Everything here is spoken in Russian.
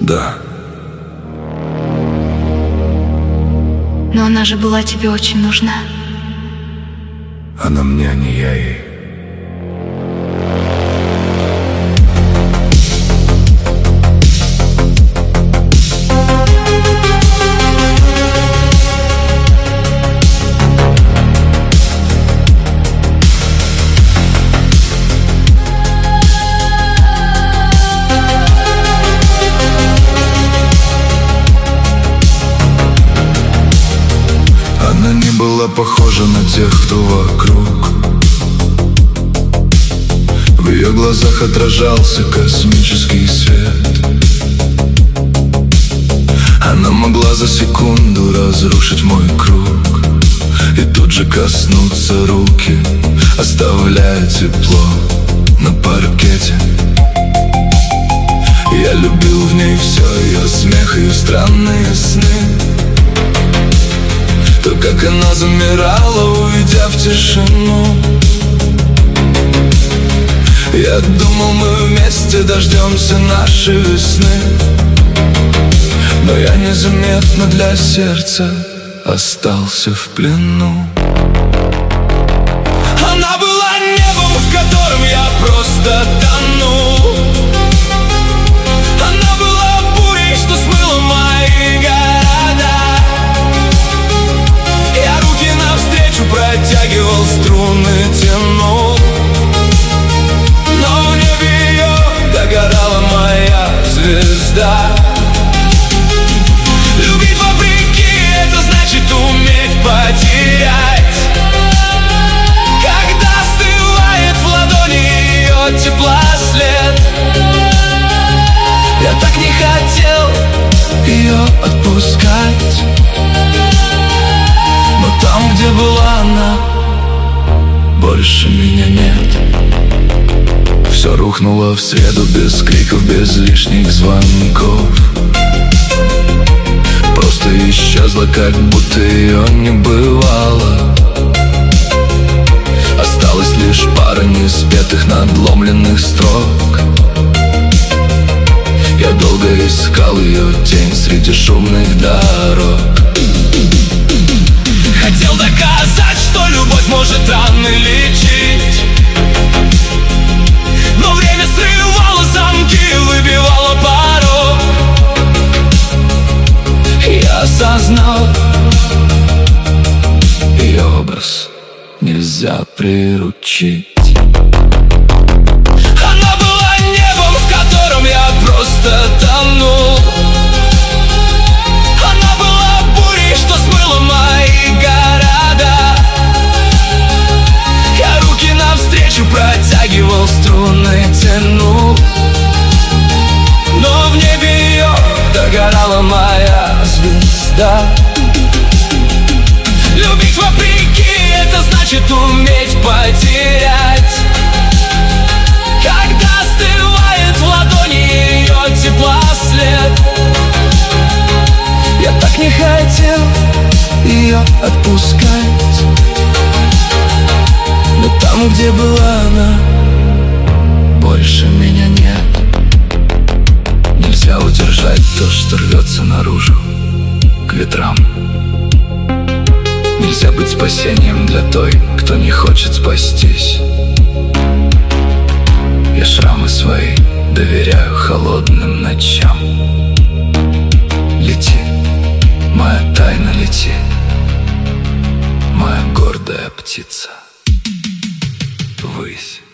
Да. Но она же была тебе очень нужна. Она мне, а не я ей. Она не была похожа на тех, кто вокруг. В ее глазах отражался космический свет. Она могла за секунду разрушить мой круг и тут же коснуться руки, оставляя тепло на паркете. Я любил в ней все, ее смех, ее странные сны. То, как она замирала, уйдя в тишину. Я думал, мы вместе дождемся нашей весны, но я незаметно для сердца остался в плену. Она была небом, в котором я просто тонул. Она была бурей, что смыла мои города. Я руки навстречу протягивал, струны тянул, но в небе ее догорала моя звезда. Любить вопреки — это значит уметь потерять. Когда остывает в ладони ее тепла след, я так не хотел ее отпускать. Но там, где была она, больше меня нет. Все рухнуло в среду без криков, без лишних звонков. Просто исчезла, как будто ее не бывало. Осталась лишь пара неспетых, надломленных строк. Я долго искал ее тень среди шумных дорог. Хотел доказать, что любовь может раны лечить, но время срывало замки, выбивало порог. Я осознал, ее образ нельзя приручить. Она была небом, в котором я просто тонул. Она была бурей, что смыла мои города. Я руки навстречу протягивал, струны тянул, но в небе ее догорала моя звезда. Любить вопреки — это значит уметь потерять. Когда остывает в ладони ее тепла след, я так не хотел ее отпускать. Но там, где была она, больше меня нет. Нельзя удержать то, что рвется наружу к ветрам. Нельзя быть спасением для той, кто не хочет спастись. Я шрамы свои доверяю холодным ночам. Лети, моя тайна, лети, моя гордая птица, ввысь.